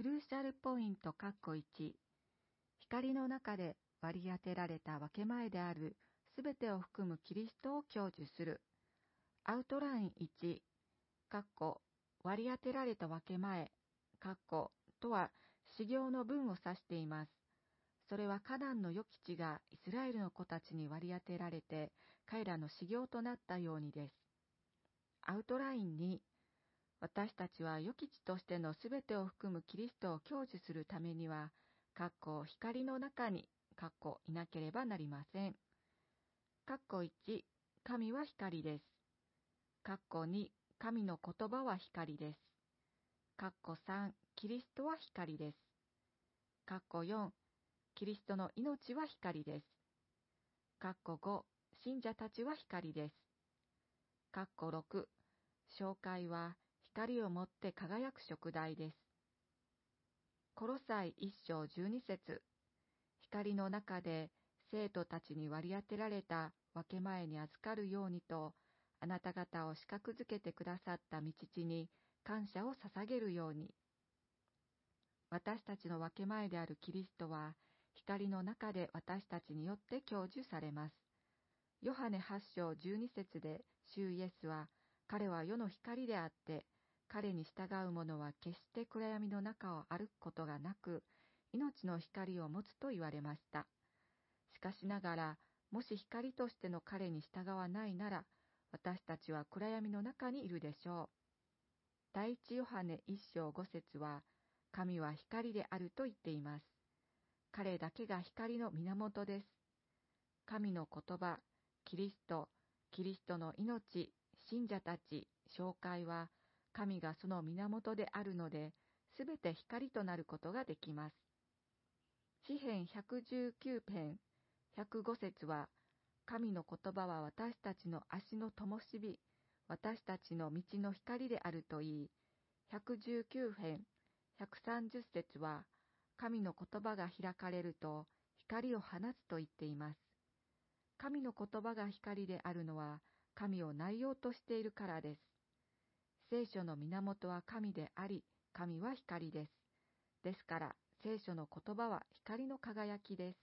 ルーシャルポイント1、光の中で割り当てられた分け前であるすべてを含むキリストを享受する。アウトライン1、割り当てられた分け前、とは修行の分を指しています。それはカナンの与吉がイスラエルの子たちに割り当てられて彼らの修行となったようにです。アウトライン2、私たちは与吉としてのすべてを含むキリストを享受するためには、光の中に、いなければなりません。1、神は光です。2、神の言葉は光です。3、キリストは光です。4、キリストの命は光です。5、信者たちは光です。6、教会は光をもって輝く燭台です。コロサイ1章12節、光の中で生徒たちに割り当てられた分け前に預かるようにと、あなた方を資格づけてくださった御父に感謝を捧げるように。私たちの分け前であるキリストは、光の中で私たちによって享受されます。ヨハネ8章12節で、主イエスは、彼は世の光であって、彼に従う者は決して暗闇の中を歩くことがなく、命の光を持つと言われました。しかしながら、もし光としての彼に従わないなら、私たちは暗闇の中にいるでしょう。第一ヨハネ1章5節は、神は光であると言っています。彼だけが光の源です。神の言葉、キリストの命、信者たち、教会は、神がその源であるので、すべて光となることができます。詩編119編、105節は、神の言葉は私たちの足の灯火、私たちの道の光であるといい、119編、130節は、神の言葉が開かれると光を放つと言っています。神の言葉が光であるのは、神を内容としているからです。聖書の源は神であり、神は光です。ですから、聖書の言葉は光の輝きです。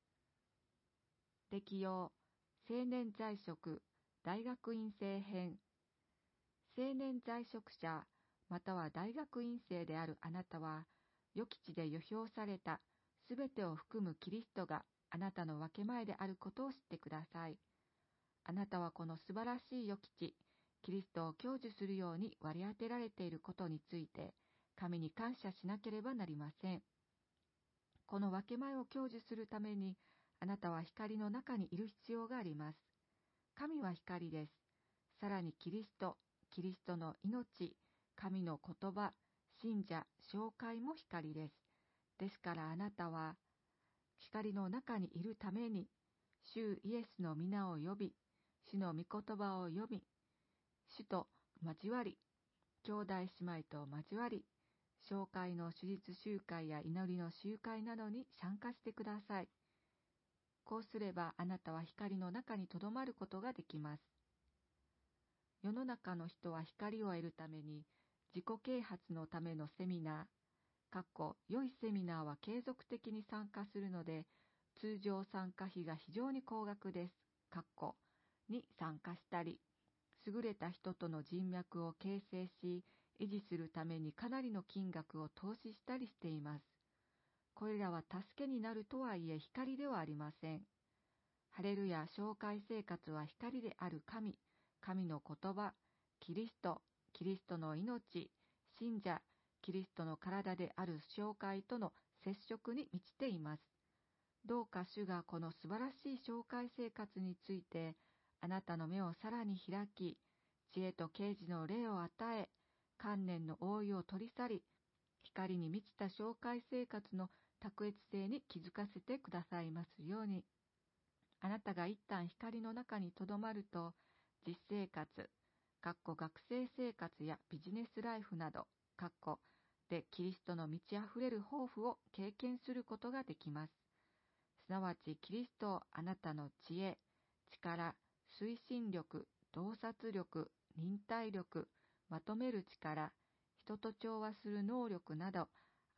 適用、青年在職、大学院生編。青年在職者、または大学院生であるあなたは、与吉で預表されたすべてを含むキリストがあなたの分け前であることを知ってください。あなたはこの素晴らしい与吉、キリストを享受するように割り当てられていることについて、神に感謝しなければなりません。この分け前を享受するために、あなたは光の中にいる必要があります。神は光です。さらにキリストの命、神の言葉、信者、教会も光です。ですからあなたは、光の中にいるために、主イエスの皆を呼び、主の御言葉を読み、主と交わり、兄弟姉妹と交わり、教会の主日集会や祈りの集会などに参加してください。こうすればあなたは光の中にとどまることができます。世の中の人は光を得るために自己啓発のためのセミナー、良いセミナーは継続的に参加するので、通常参加費が非常に高額です。に参加したり、優れた人との人脈を形成し、維持するためにかなりの金額を投資したりしています。これらは助けになるとはいえ光ではありません。ハレルヤ、教会生活は光である神の言葉、キリストの命、信者、キリストの体である教会との接触に満ちています。どうか主がこの素晴らしい教会生活について、あなたの目をさらに開き、知恵と啓示の霊を与え、観念の覆いを取り去り、光に満ちた教会生活の卓越性に気づかせてくださいますように。あなたが一旦光の中にとどまると、実生活、学生生活やビジネスライフなど、でキリストの満ち溢れる抱負を経験することができます。すなわちキリストをあなたの知恵、力、推進力、洞察力、忍耐力、まとめる力、人と調和する能力など、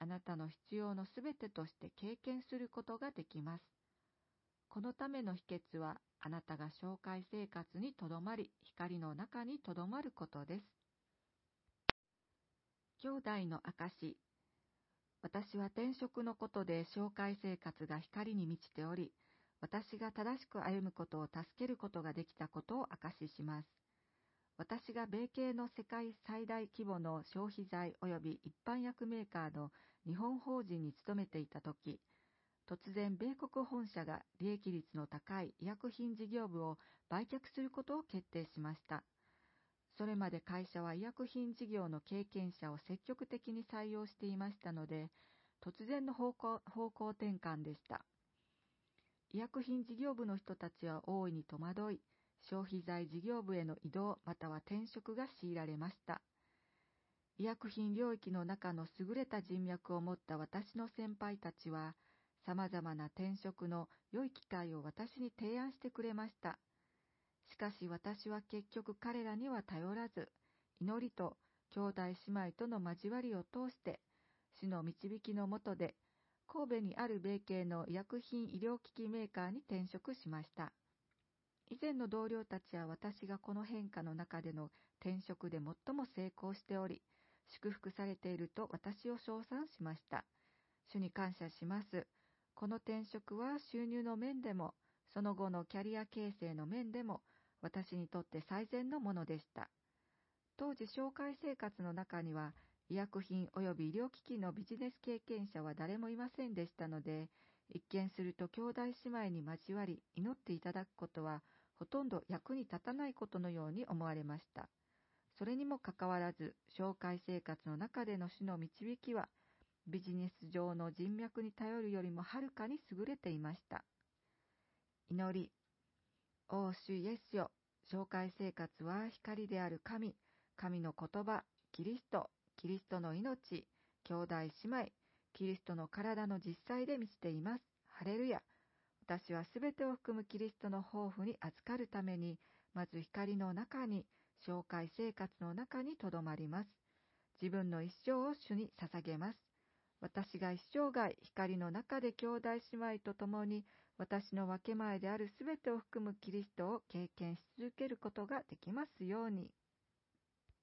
あなたの必要のすべてとして経験することができます。このための秘訣は、あなたが紹介生活にとどまり、光の中にとどまることです。兄弟の証。私は転職のことで紹介生活が光に満ちており、私が正しく歩むことを助けることができたことを証しします。私が米系の世界最大規模の消費財及び一般薬メーカーの日本法人に勤めていたとき、突然米国本社が利益率の高い医薬品事業部を売却することを決定しました。それまで会社は医薬品事業の経験者を積極的に採用していましたので、突然の方向転換でした。医薬品事業部の人たちは大いに戸惑い、消費財事業部への移動または転職が強いられました。医薬品領域の中の優れた人脈を持った私の先輩たちは、様々な転職の良い機会を私に提案してくれました。しかし私は結局彼らには頼らず、祈りと兄弟姉妹との交わりを通して、主の導きのもとで、神戸にある米系の医薬品医療機器メーカーに転職しました。以前の同僚たちは私がこの変化の中での転職で最も成功しており、祝福されていると私を称賛しました。主に感謝します。この転職は収入の面でも、その後のキャリア形成の面でも、私にとって最善のものでした。当時、紹介生活の中には、医薬品及び医療機器のビジネス経験者は誰もいませんでしたので、一見すると兄弟姉妹に交わり祈っていただくことは、ほとんど役に立たないことのように思われました。それにもかかわらず、紹介生活の中での主の導きは、ビジネス上の人脈に頼るよりもはるかに優れていました。祈り。お主イエスよ、紹介生活は光である神、神の言葉、キリストの命、兄弟姉妹、キリストの体の実際で満ちています。ハレルヤ。私はすべてを含むキリストの豊富に預かるために、まず光の中に、紹介生活の中にとどまります。自分の一生を主に捧げます。私が一生涯光の中で兄弟姉妹と共に私の分け前であるすべてを含むキリストを経験し続けることができますように。